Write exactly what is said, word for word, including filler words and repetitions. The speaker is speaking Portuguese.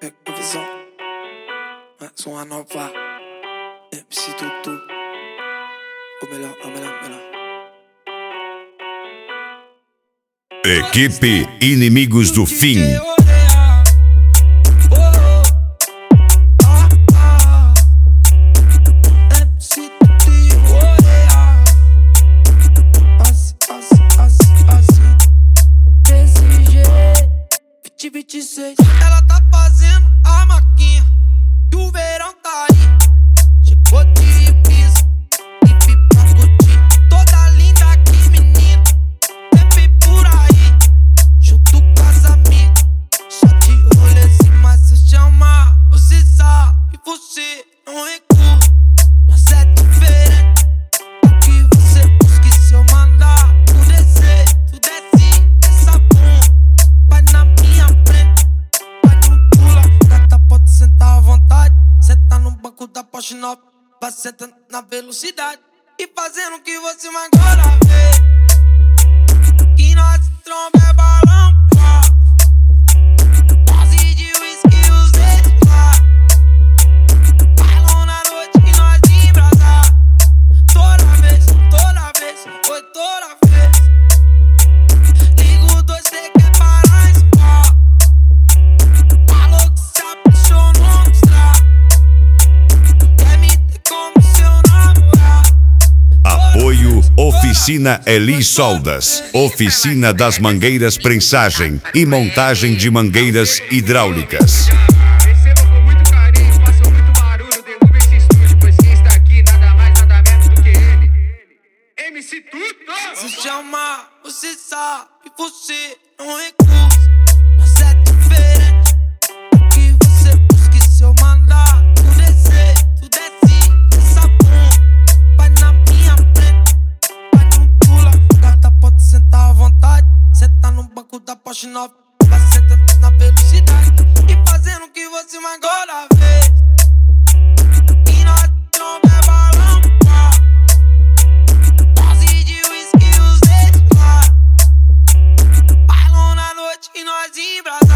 é a visão, mais uma nova M C Tutu, o melhor, o melhor, o melhor. Equipe Inimigos do Fim. vinte e seis. Ela tá fazendo a maquinha e o verão tá aí. Chegou de piso e vi pra curtir. Toda linda aqui, menina, sempre por aí, junto com as amigas. Só de rolezinho, mas se chamar, você sabe, você não recua. Mas é diferente do que você busca. E se eu mandar o desejo, tu desce essa bunda, vai na minha frente, vai no pula. Gata, pode sentar à vontade. Senta no banco da Porsche nove, vai sentando na velocidade e fazendo o que você mais gosta ver. Que nós tromba é balão, pá. Dose de whisky, os dedos lá. Bailão na noite e nós embrasar. Toda vez, toda vez, foi toda vez. Ligo dois, cê quer parar em spa. Falou que se apaixonou, mostrar. Quer me ter como seu namorado. Apoio Oficina Eli Soldas, Oficina das Mangueiras Prensagem e Montagem de Mangueiras Hidráulicas. Receba com muito carinho, façam muito barulho, derruba esse estúdio, pois quem está aqui nada mais, nada menos do que ele, M C Tutu. Se chamar, você sabe, você não recusa. Mas é diferente do que você busca. E se eu mandar o desejo, tu desce essa bunda, vai na minha frente, vai no pula. Gata, pode sentar à vontade. Senta no banco da Porsche nove, vai sentando na velocidade e fazendo o que você mais gosta ver. E nós tromba é balão, pá. Dose de whisky, os dedos lá. Bailão na noite e nós embrasar.